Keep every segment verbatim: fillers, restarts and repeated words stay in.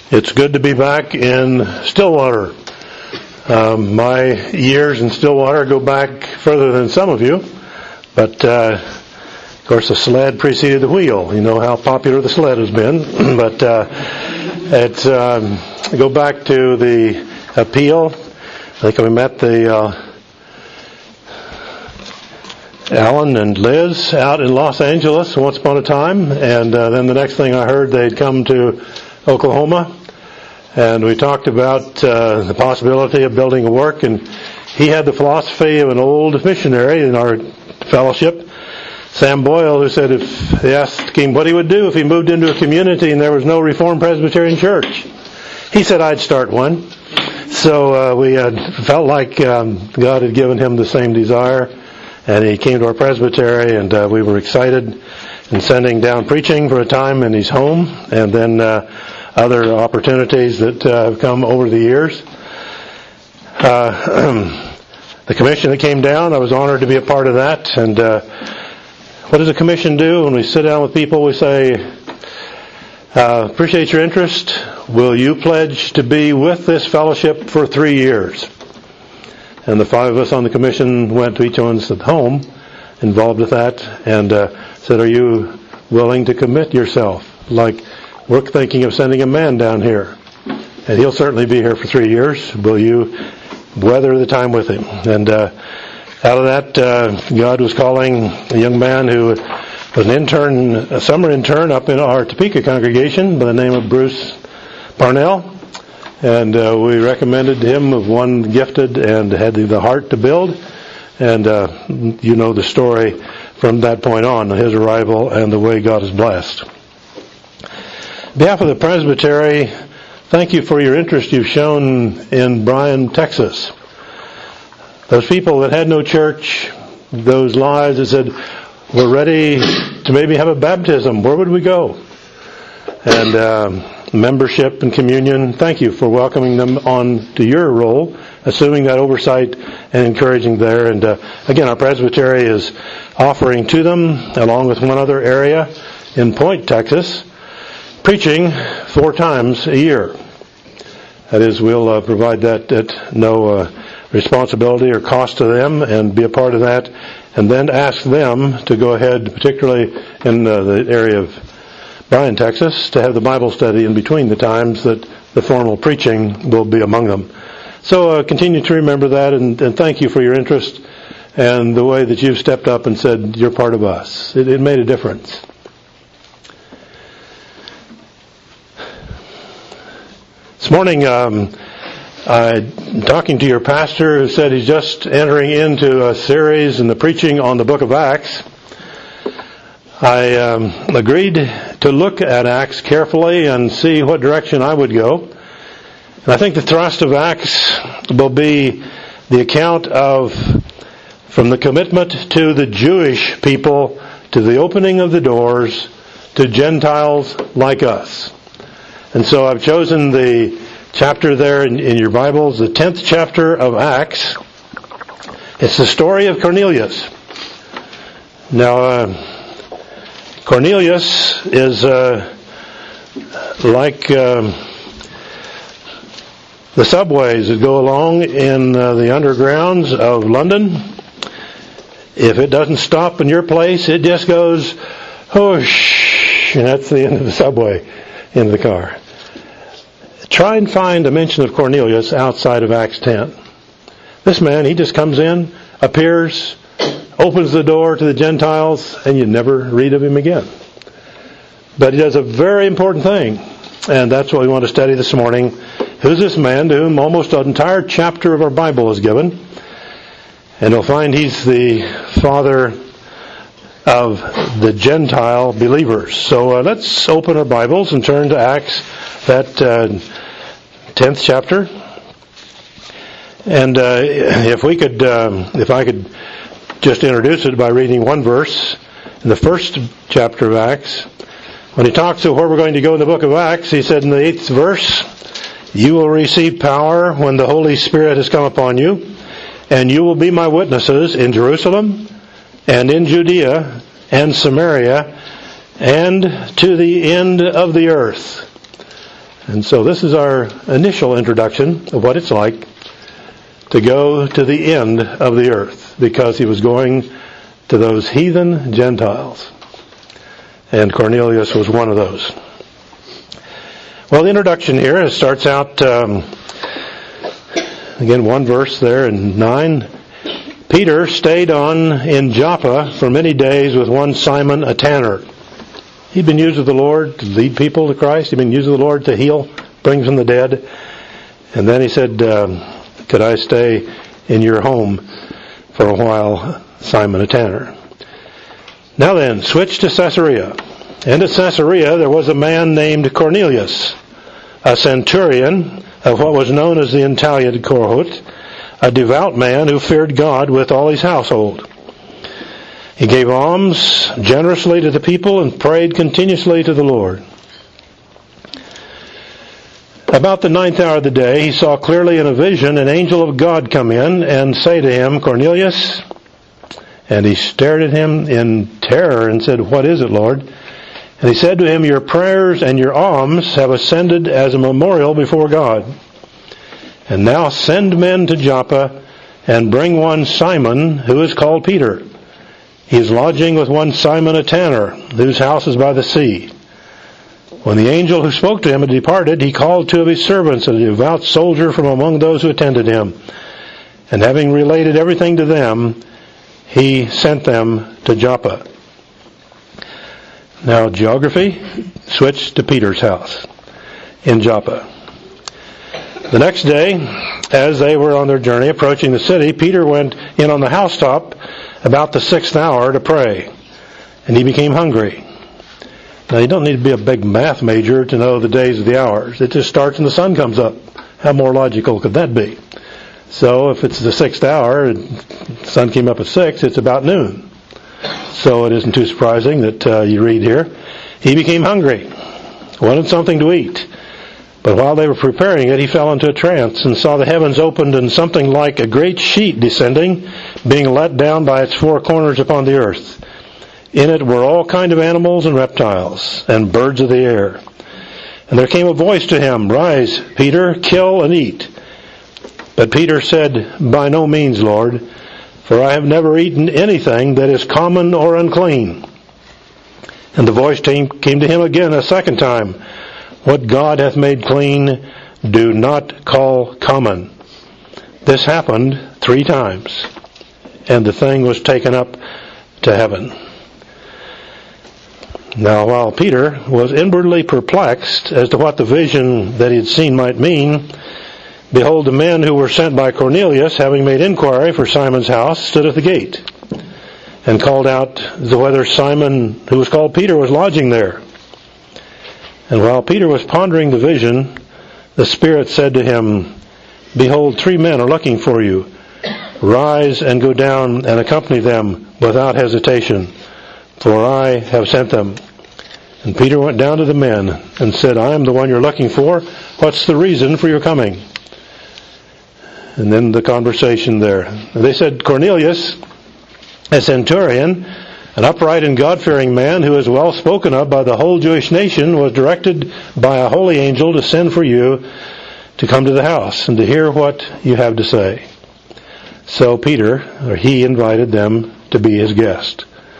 It's good to be back in Stillwater. Um, my years in Stillwater go back further than some of you, but uh, of course the sled preceded the wheel. You know how popular the sled has been, but uh, it's um, go back to the appeal. I think we met the uh, Alan and Liz out in Los Angeles once upon a time, and uh, then the next thing I heard, they'd come to Oklahoma, and we talked about uh, the possibility of building a work, and he had the philosophy of an old missionary in our fellowship, Sam Boyle, who said if they asked him what he would do if he moved into a community and there was no Reformed Presbyterian church, he said I'd start one. So uh, we had felt like um, God had given him the same desire, and he came to our presbytery, and uh, we were excited in sending down preaching for a time in his home, and then uh, other opportunities that uh, have come over the years. Uh, the commission that came down, I was honored to be a part of that. And uh, what does a commission do? When we sit down with people, we say, uh, appreciate your interest. Will you pledge to be with this fellowship for three years? And the five of us on the commission went to each one's home involved with that, and uh, said, are you willing to commit yourself? Like, we're thinking of sending a man down here, and he'll certainly be here for three years. Will you weather the time with him? And uh, out of that, uh, God was calling a young man who was an intern, a summer intern up in our Topeka congregation by the name of Bruce Parnell. And uh, we recommended him of one gifted and had the heart to build. And uh, you know the story from that point on, his arrival and the way God has blessed. On behalf of the presbytery, thank you for your interest you've shown in Bryan, Texas. Those people that had no church, those lives that said, we're ready to maybe have a baptism, where would we go? And um, membership and communion, thank you for welcoming them on to your role, assuming that oversight and encouraging there. And uh, again, our presbytery is offering to them, along with one other area in Point, Texas, preaching four times a year. That is, we'll uh, provide that at no uh, responsibility or cost to them and be a part of that, and then ask them to go ahead, particularly in uh, the area of Bryan, Texas, to have the Bible study in between the times that the formal preaching will be among them. So uh, continue to remember that, and, and thank you for your interest and the way that you've stepped up and said you're part of us. It, it made a difference. This morning, um, I'm talking to your pastor who said he's just entering into a series in the preaching on the book of Acts. I um, agreed to look at Acts carefully and see what direction I would go. And I think the thrust of Acts will be the account of, from the commitment to the Jewish people, to the opening of the doors to Gentiles like us. And so I've chosen the chapter there in, in your Bibles, the tenth chapter of Acts. It's the story of Cornelius. Now, uh, Cornelius is uh, like um, the subways that go along in uh, the undergrounds of London. If it doesn't stop in your place, it just goes whoosh, and that's the end of the subway in the car. Try and find a mention of Cornelius outside of Acts ten. This man, he just comes in, appears, opens the door to the Gentiles, and you never read of him again. But he does a very important thing, and that's what we want to study this morning. Who's this man to whom almost an entire chapter of our Bible is given? And you'll find he's the father of the Gentile believers. So uh, let's open our Bibles and turn to Acts, that uh, tenth chapter. And uh, if we could, um, if I could just introduce it by reading one verse in the first chapter of Acts. When he talks to where we're going to go in the book of Acts, he said in the eighth verse, you will receive power when the Holy Spirit has come upon you, and you will be my witnesses in Jerusalem and in Judea and Samaria and to the end of the earth. And so this is our initial introduction of what it's like to go to the end of the earth, because he was going to those heathen Gentiles. And Cornelius was one of those. Well, the introduction here starts out, um, again, one verse there in nine. Peter stayed on in Joppa for many days with one Simon, a tanner. He'd been used of the Lord to lead people to Christ. He'd been used of the Lord to heal, bring from the dead. And then he said, um, could I stay in your home for a while, Simon, a tanner? Now then, switch to Caesarea. And at Caesarea there was a man named Cornelius, a centurion of what was known as the Italian cohort, a devout man who feared God with all his household. He gave alms generously to the people and prayed continuously to the Lord. About the ninth hour of the day, he saw clearly in a vision an angel of God come in and say to him, Cornelius. And he stared at him in terror and said, what is it, Lord? And he said to him, your prayers and your alms have ascended as a memorial before God. And now send men to Joppa and bring one Simon, who is called Peter. He is lodging with one Simon a tanner, whose house is by the sea. When the angel who spoke to him had departed, he called two of his servants, a devout soldier from among those who attended him. And having related everything to them, he sent them to Joppa. Now, geography, switch to Peter's house in Joppa. The next day, as they were on their journey approaching the city, Peter went in on the housetop about the sixth hour to pray, and he became hungry. Now, you don't need to be a big math major to know the days of the hours. It just starts when the sun comes up. How more logical could that be? So if it's the sixth hour, and the sun came up at six, it's about noon. So it isn't too surprising that uh, you read here, he became hungry, wanted something to eat. But while they were preparing it, he fell into a trance and saw the heavens opened and something like a great sheet descending, being let down by its four corners upon the earth. In it were all kinds of animals and reptiles and birds of the air. And there came a voice to him, rise, Peter, kill and eat. But Peter said, by no means, Lord, for I have never eaten anything that is common or unclean. And the voice came to him again a second time, what God hath made clean, do not call common. This happened three times, and the thing was taken up to heaven. Now, while Peter was inwardly perplexed as to what the vision that he had seen might mean, behold, the men who were sent by Cornelius, having made inquiry for Simon's house, stood at the gate, and called out whether Simon, who was called Peter, was lodging there. And while Peter was pondering the vision, the Spirit said to him, behold, three men are looking for you. Rise and go down and accompany them without hesitation, for I have sent them. And Peter went down to the men and said, I am the one you're looking for. What's the reason for your coming? And then the conversation there. And they said, Cornelius, a centurion, an upright and God-fearing man who is well spoken of by the whole Jewish nation, was directed by a holy angel to send for you to come to the house and to hear what you have to say. So Peter, or he, invited them to be his guest.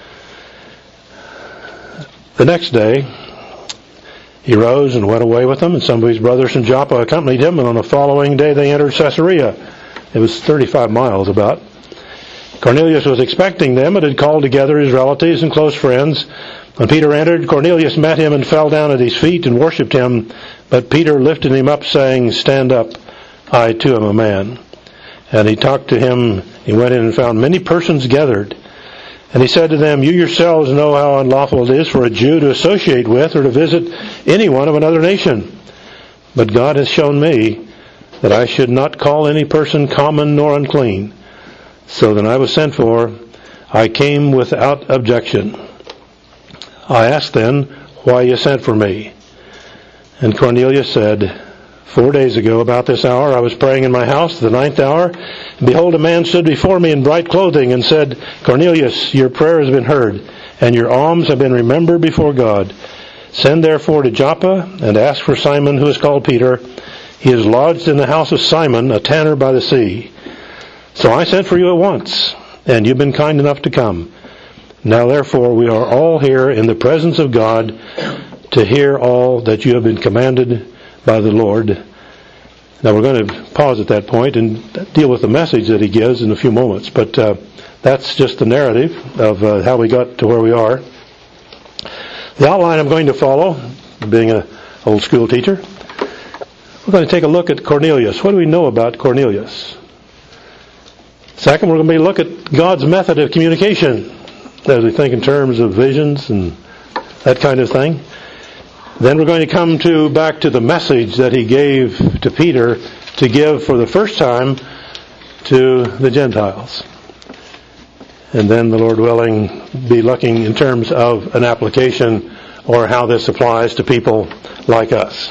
The next day, he rose and went away with them, and some of his brothers from Joppa accompanied him, and on the following day they entered Caesarea. It was thirty-five miles about. Cornelius was expecting them and had called together his relatives and close friends. When Peter entered, Cornelius met him and fell down at his feet and worshipped him. But Peter lifted him up, saying, stand up, I too am a man. And he talked to him. He went in and found many persons gathered. And he said to them, you yourselves know how unlawful it is for a Jew to associate with or to visit anyone of another nation. But God has shown me that I should not call any person common nor unclean. So then I was sent for. I came without objection. I asked then, why you sent for me? And Cornelius said, four days ago, about this hour, I was praying in my house, the ninth hour, and behold, a man stood before me in bright clothing and said, Cornelius, your prayer has been heard, and your alms have been remembered before God. Send therefore to Joppa, and ask for Simon, who is called Peter. He is lodged in the house of Simon, a tanner by the sea. So I sent for you at once, and you've been kind enough to come. Now therefore we are all here in the presence of God to hear all that you have been commanded by the Lord. Now we're going to pause at that point and deal with the message that he gives in a few moments. But uh, that's just the narrative of uh, how we got to where we are. The outline I'm going to follow, being an old school teacher, we're going to take a look at Cornelius. What do we know about Cornelius? Second, we're going to be look at God's method of communication as we think in terms of visions and that kind of thing. Then we're going to come to back to the message that he gave to Peter to give for the first time to the Gentiles. And then, the Lord willing, be looking in terms of an application or how this applies to people like us.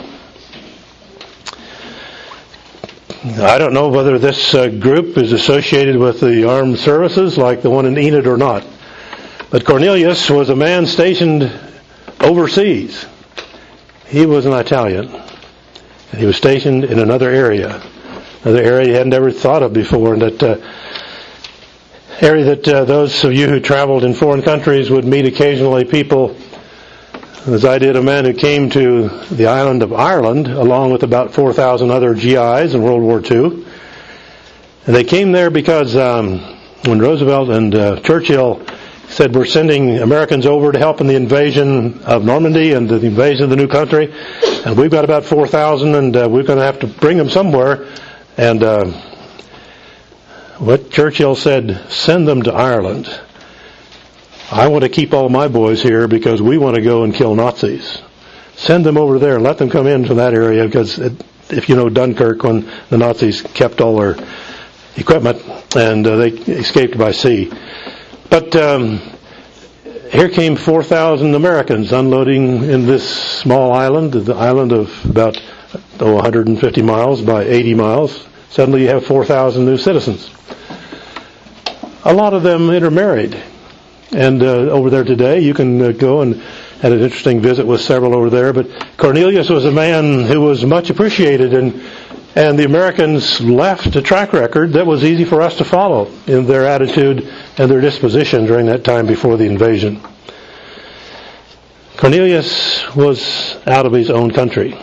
I don't know whether this uh, group is associated with the armed services like the one in Enid or not. But Cornelius was a man stationed overseas. He was an Italian. And he was stationed in another area. Another area he had never thought of before. And that uh, area that uh, those of you who traveled in foreign countries would meet occasionally people, as I did, a man who came to the island of Ireland along with about four thousand other G Is in World War Two. And they came there because um, when Roosevelt and uh, Churchill said, we're sending Americans over to help in the invasion of Normandy and the invasion of the new country, and we've got about four thousand, and uh, we're going to have to bring them somewhere. And uh, what Churchill said, send them to Ireland. I want to keep all my boys here because we want to go and kill Nazis. Send them over there and let them come into that area, because it, if you know Dunkirk, when the Nazis kept all their equipment and uh, they escaped by sea. But um, here came four thousand Americans unloading in this small island, the island of about oh, one hundred fifty miles by eighty miles. Suddenly you have four thousand new citizens. A lot of them intermarried. And uh, over there today, you can uh, go and had an interesting visit with several over there. But Cornelius was a man who was much appreciated, and and the Americans left a track record that was easy for us to follow in their attitude and their disposition during that time before the invasion. Cornelius was out of his own country.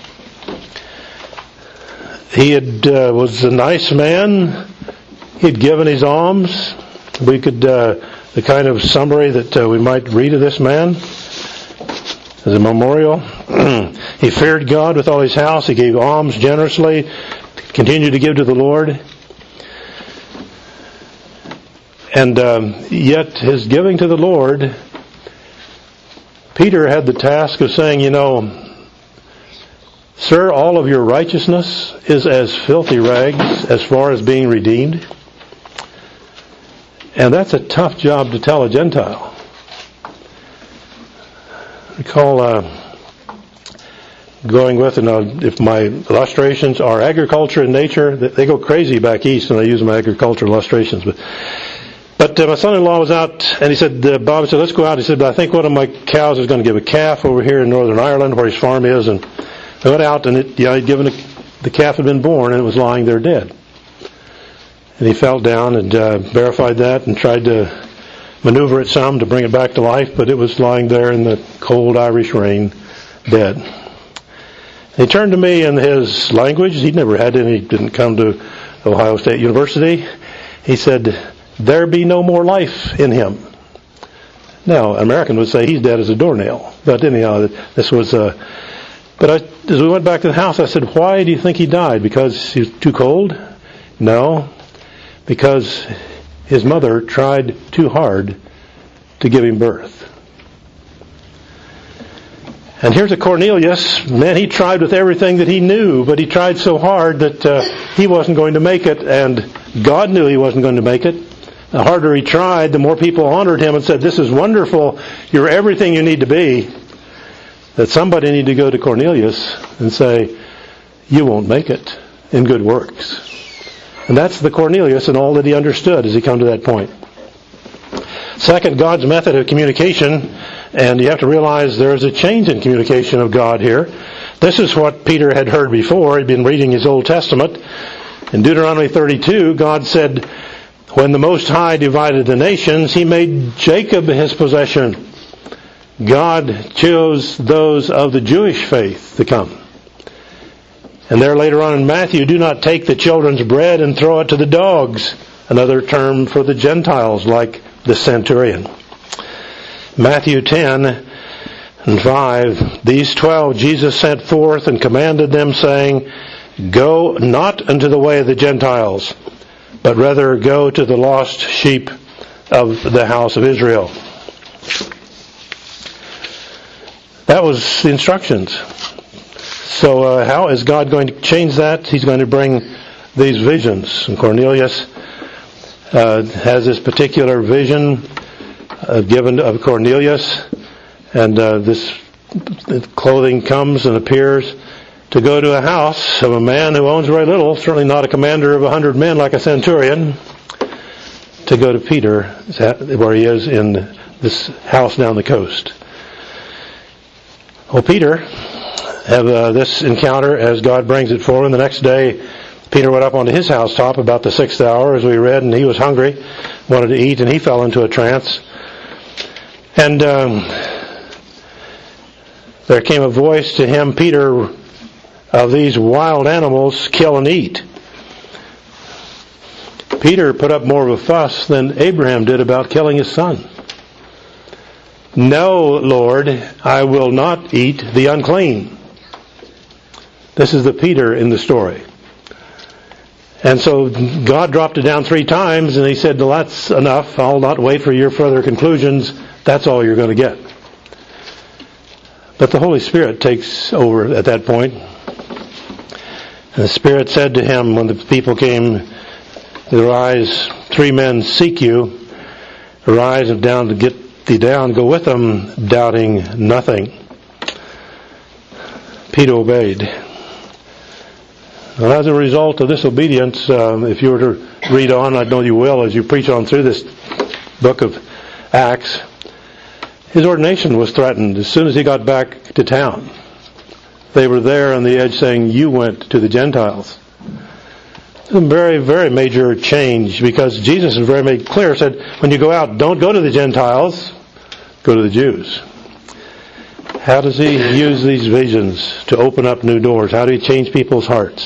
He had uh, was a nice man. He'd given his alms. We could. Uh, The kind of summary that uh, we might read of this man as a memorial. He feared God with all his house. He gave alms generously, continued to give to the Lord. And um, yet his giving to the Lord, Peter had the task of saying, you know, sir, all of your righteousness is as filthy rags as far as being redeemed. And that's a tough job to tell a Gentile. Recall uh, going with, and uh, if my illustrations are agriculture in nature, they go crazy back east when I use my agriculture illustrations. But but uh, my son-in-law was out, and he said, uh, Bob said, let's go out. He said, but I think one of my cows is going to give a calf over here in Northern Ireland where his farm is. And I went out, and it, yeah, he'd given a, the calf had been born, and it was lying there dead. And he fell down and uh, verified that and tried to maneuver it some to bring it back to life, but it was lying there in the cold Irish rain, dead. He turned to me in his language. He'd never had any, didn't come to Ohio State University. He said, there be no more life in him. Now, an American would say he's dead as a doornail. But anyhow, this was... Uh, but I, as we went back to the house, I said, why do you think he died? Because he was too cold? No. Because his mother tried too hard to give him birth. And here's a Cornelius, man, he tried with everything that he knew, but he tried so hard that uh, he wasn't going to make it, and God knew he wasn't going to make it. The harder he tried, the more people honored him and said, this is wonderful, you're everything you need to be. That somebody needed to go to Cornelius and say, you won't make it in good works. And that's the Cornelius and all that he understood as he come to that point. Second, God's method of communication. And you have to realize there's a change in communication of God here. This is what Peter had heard before. He'd been reading his Old Testament. In Deuteronomy thirty-two, God said, when the Most High divided the nations, He made Jacob His possession. God chose those of the Jewish faith to come. And there later on in Matthew, do not take the children's bread and throw it to the dogs. Another term for the Gentiles, like the centurion. Matthew ten and five, these twelve Jesus sent forth and commanded them, saying, go not unto the way of the Gentiles, but rather go to the lost sheep of the house of Israel. That was the instructions. So uh, how is God going to change that? He's going to bring these visions. And Cornelius uh, has this particular vision uh, given of Cornelius, and uh, this clothing comes and appears to go to a house of a man who owns very little, certainly not a commander of a hundred men like a centurion, to go to Peter, where he is in this house down the coast. Well, Peter had uh, this encounter as God brings it forward. And the next day, Peter went up onto his housetop about the sixth hour, as we read, and he was hungry, wanted to eat, and he fell into a trance. And um, there came a voice to him, Peter, of these wild animals, kill and eat. Peter put up more of a fuss than Abraham did about killing his son. No, Lord, I will not eat the unclean. This is the Peter in the story. And so God dropped it down three times, and He said, well, that's enough. I'll not wait for your further conclusions. That's all you're going to get. But the Holy Spirit takes over at that point. And the Spirit said to him when the people came, arise, three men seek you. Arise and down to get thee down, go with them, doubting nothing. Peter obeyed. And as a result of this obedience, um, if you were to read on, I know you will as you preach on through this book of Acts, his ordination was threatened as soon as he got back to town. They were there on the edge saying, you went to the Gentiles. It's a very, very major change, because Jesus is very made clear, said, when you go out, don't go to the Gentiles, go to the Jews. How does He use these visions to open up new doors? How do He change people's hearts?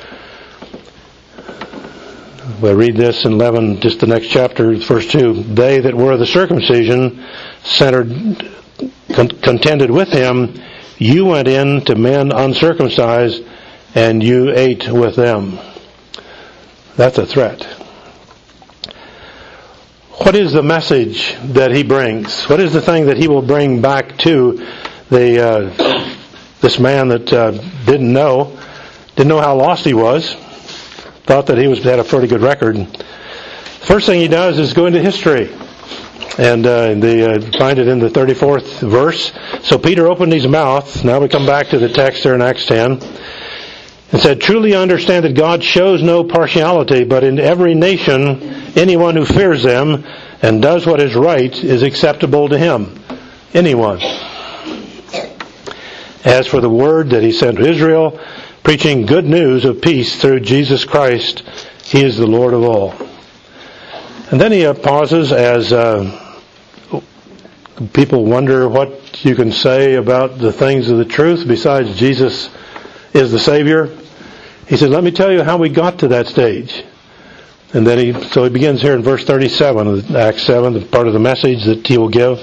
We read this in eleven, just the next chapter, verse two. They that were the circumcision centered, con- contended with him. You went in to men uncircumcised, and you ate with them. That's a threat. What is the message that he brings? What is the thing that he will bring back to the uh, this man that uh, didn't know, didn't know how lost he was, thought that he was had a pretty good record? First thing he does is go into history. And uh, they uh, find it in the thirty-fourth verse. So Peter opened his mouth. Now we come back to the text there in Acts ten. And said, truly understand that God shows no partiality, but in every nation, anyone who fears them and does what is right is acceptable to Him. Anyone. As for the word that He sent to Israel, preaching good news of peace through Jesus Christ, He is the Lord of all. And then he uh, pauses as uh, people wonder what you can say about the things of the truth besides Jesus is the Savior. He says, let me tell you how we got to that stage. And then he, so he begins here in verse thirty-seven of Acts seven, the part of the message that he will give.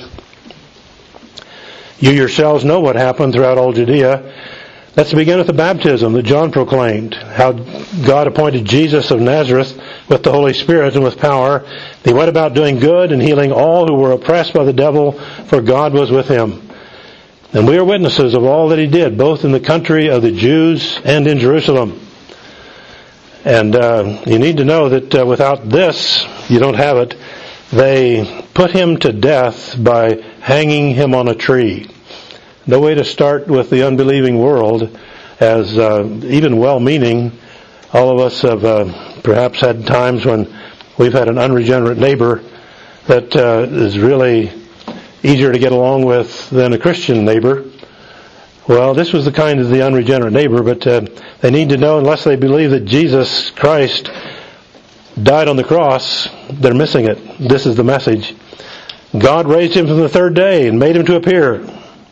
You yourselves know what happened throughout all Judea. Let's begin with the baptism that John proclaimed, how God appointed Jesus of Nazareth with the Holy Spirit and with power. He went about doing good and healing all who were oppressed by the devil, for God was with him. And we are witnesses of all that he did, both in the country of the Jews and in Jerusalem. And uh, you need to know that uh, without this, you don't have it. They put him to death by hanging him on a tree. No way to start with the unbelieving world, as uh, even well-meaning. All of us have uh, perhaps had times when we've had an unregenerate neighbor that uh, is really easier to get along with than a Christian neighbor. Well, this was the kind of the unregenerate neighbor, but uh, they need to know, unless they believe that Jesus Christ died on the cross, they're missing it. This is the message. God raised him from the third day and made him to appear.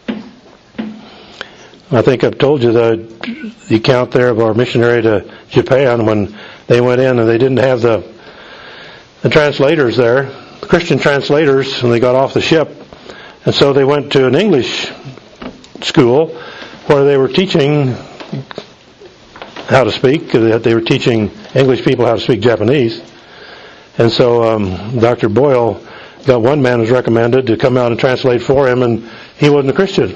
I think I've told you the, the account there of our missionary to Japan when they went in and they didn't have the, the translators there, the Christian translators, when they got off the ship. And so they went to an English school where they were teaching how to speak. They were teaching English people how to speak Japanese. And so um, Doctor Boyle got one man was recommended to come out and translate for him, and he wasn't a Christian.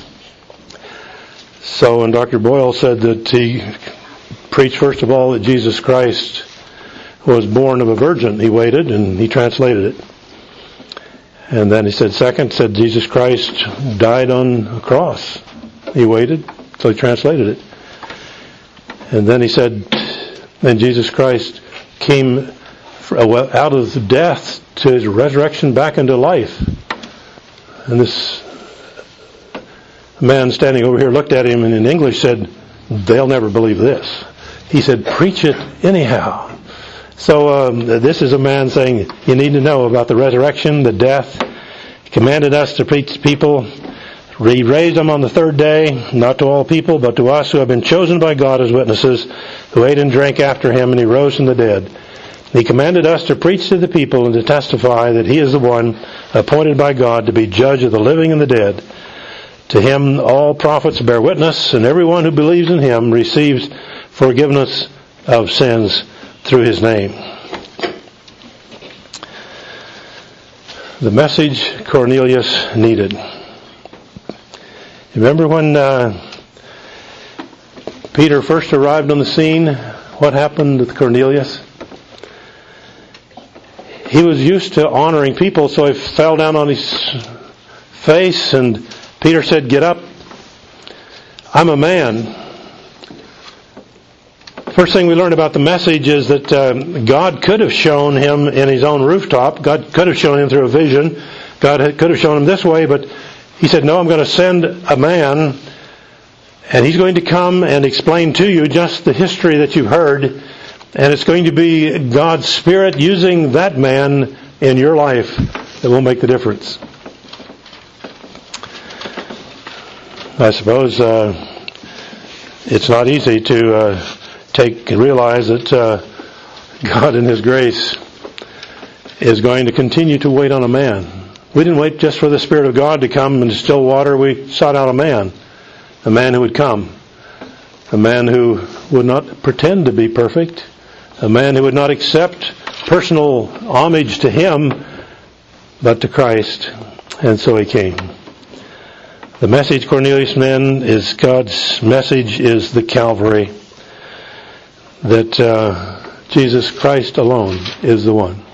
So when Doctor Boyle said that he preached first of all that Jesus Christ was born of a virgin, he waited and he translated it. And then he said second, said Jesus Christ died on a cross. He waited, so he translated it. And then he said, then Jesus Christ came out of death to his resurrection back into life. And this man standing over here looked at him and in English said, they'll never believe this. He said, preach it anyhow. So um, this is a man saying, you need to know about the resurrection, the death. He commanded us to preach to people. He raised them on the third day, not to all people, but to us who have been chosen by God as witnesses, who ate and drank after him, and he rose from the dead. He commanded us to preach to the people and to testify that he is the one appointed by God to be judge of the living and the dead. To him all prophets bear witness, and everyone who believes in him receives forgiveness of sins through his name. The message Cornelius needed. Remember when uh, Peter first arrived on the scene? What happened with Cornelius? He was used to honoring people, so he fell down on his face, and Peter said, get up. I'm a man. First thing we learn about the message is that uh, God could have shown him in his own rooftop. God could have shown him through a vision. God could have shown him this way, but he said, no, I'm going to send a man, and he's going to come and explain to you just the history that you've heard, and it's going to be God's Spirit using that man in your life that will make the difference. I suppose uh, it's not easy to uh, take and realize that uh, God in His grace is going to continue to wait on a man. We didn't wait just for the Spirit of God to come into still water. We sought out a man, a man who would come, a man who would not pretend to be perfect, a man who would not accept personal homage to Him, but to Christ. And so He came. The message, Cornelius, men, is God's message is the Calvary. That uh, Jesus Christ alone is the one.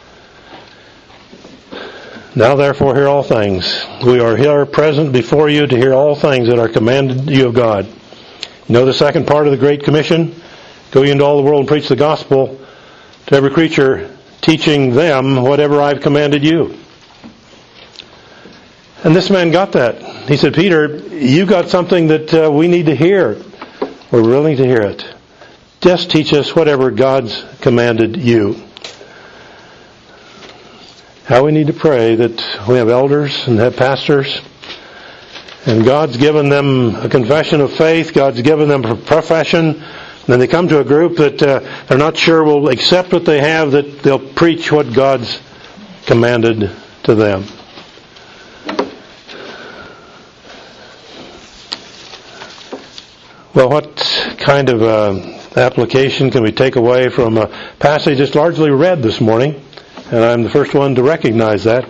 Now therefore hear all things. We are here present before you to hear all things that are commanded you of God. You know the second part of the Great Commission? Go ye into all the world and preach the gospel to every creature, teaching them whatever I've commanded you. And this man got that. He said, Peter, you got something that uh, we need to hear. We're willing to hear it. Just teach us whatever God's commanded you. How we need to pray that we have elders and have pastors, and God's given them a confession of faith, God's given them a profession, and then they come to a group that uh, they're not sure will accept what they have, that they'll preach what God's commanded to them. Well, what kind of uh, application can we take away from a passage that's largely read this morning? And I'm the first one to recognize that.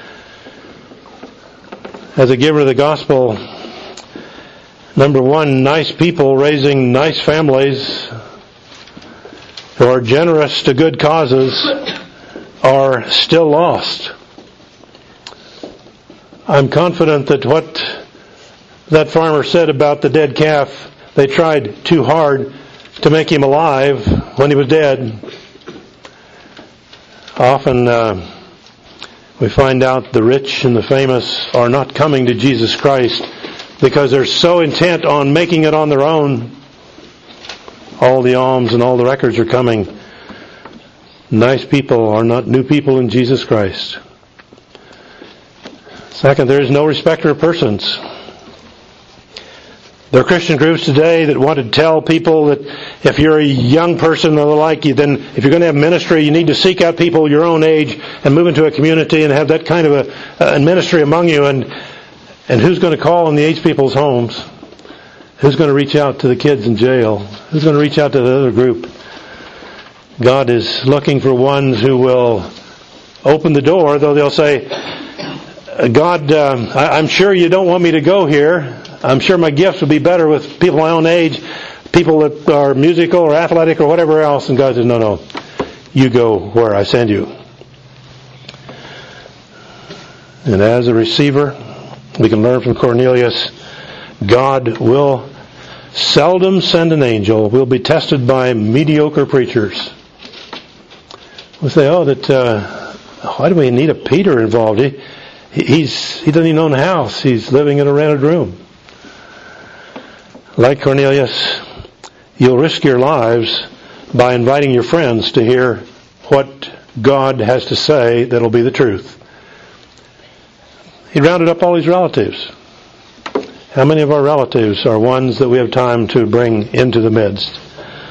As a giver of the gospel, number one, nice people raising nice families who are generous to good causes are still lost. I'm confident that what that farmer said about the dead calf, they tried too hard to make him alive when he was dead. Often uh, we find out the rich and the famous are not coming to Jesus Christ because they're so intent on making it on their own. All the alms and all the records are coming. Nice people are not new people in Jesus Christ. Second, there is no respecter of persons. There are Christian groups today that want to tell people that if you're a young person or the like, you then if you're going to have ministry, you need to seek out people your own age and move into a community and have that kind of a, a ministry among you. And and who's going to call in the aged people's homes? Who's going to reach out to the kids in jail? Who's going to reach out to the other group? God is looking for ones who will open the door, though they'll say, God, um, I, I'm sure you don't want me to go here. I'm sure my gifts would be better with people my own age, people that are musical or athletic or whatever else. And God says, no, no, you go where I send you. And as a receiver, we can learn from Cornelius, God will seldom send an angel. We'll be tested by mediocre preachers. We say, oh, that uh, why do we need a Peter involved? He, he's he doesn't even own a house. He's living in a rented room. Like Cornelius, you'll risk your lives by inviting your friends to hear what God has to say that'll be the truth. He rounded up all his relatives. How many of our relatives are ones that we have time to bring into the midst?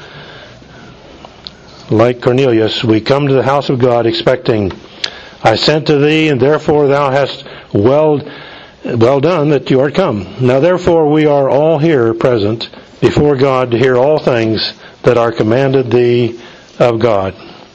Like Cornelius, we come to the house of God expecting, I sent to thee, and therefore thou hast well, well done that you art come. Now therefore we are all here present before God to hear all things that are commanded thee of God.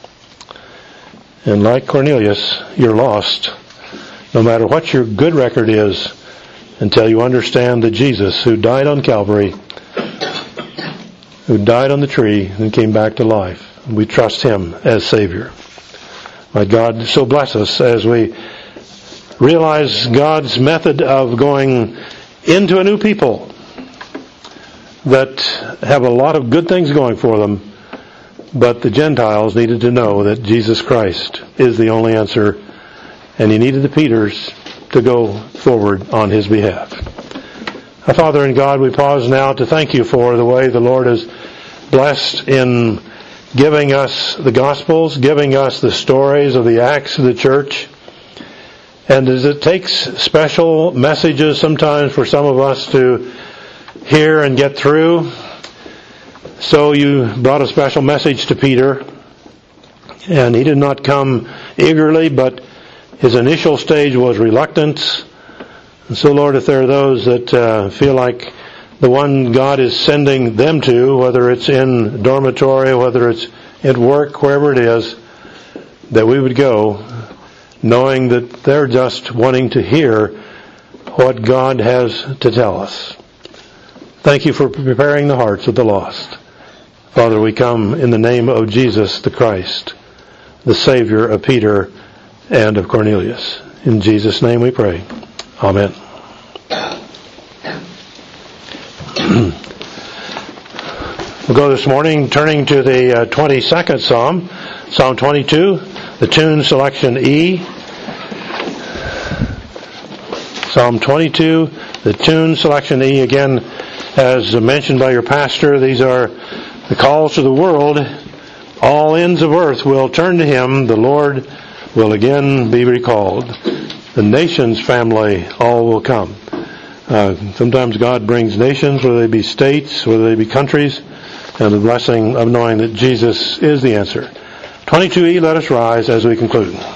And like Cornelius, you're lost, no matter what your good record is, until you understand that Jesus, who died on Calvary, who died on the tree and came back to life, we trust Him as Savior. Might God so bless us as we realize God's method of going into a new people that have a lot of good things going for them, but the Gentiles needed to know that Jesus Christ is the only answer, and He needed the Peters to go forward on His behalf. Our Father in God, we pause now to thank You for the way the Lord has blessed in giving us the Gospels, giving us the stories of the Acts of the church. And as it takes special messages sometimes for some of us to hear and get through, so You brought a special message to Peter. And he did not come eagerly, but his initial stage was reluctance. And so, Lord, if there are those that uh, feel like the one God is sending them to, whether it's in dormitory, whether it's at work, wherever it is, that we would go knowing that they're just wanting to hear what God has to tell us. Thank You for preparing the hearts of the lost. Father, we come in the name of Jesus the Christ, the Savior of Peter and of Cornelius. In Jesus' name we pray. Amen. We'll go this morning turning to the uh, twenty-second Psalm, Psalm twenty-two, the tune selection E. Psalm twenty-two, the tune selection E. Again, as mentioned by your pastor, these are the calls to the world. All ends of earth will turn to Him. The Lord will again be recalled. The nations' family all will come. Uh, sometimes God brings nations, whether they be states, whether they be countries, and the blessing of knowing that Jesus is the answer. twenty-two E, let us rise as we conclude.